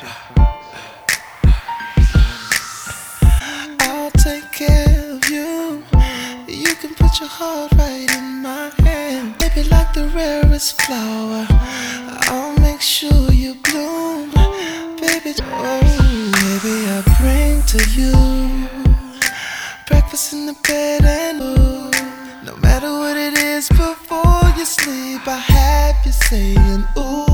I'll take care of you. You can put your heart right in my hand. Baby, like the rarest flower, I'll make sure you bloom. Baby, oh, baby, I bring to you breakfast in the bed and food. No matter what it is before you sleep, I have you saying ooh.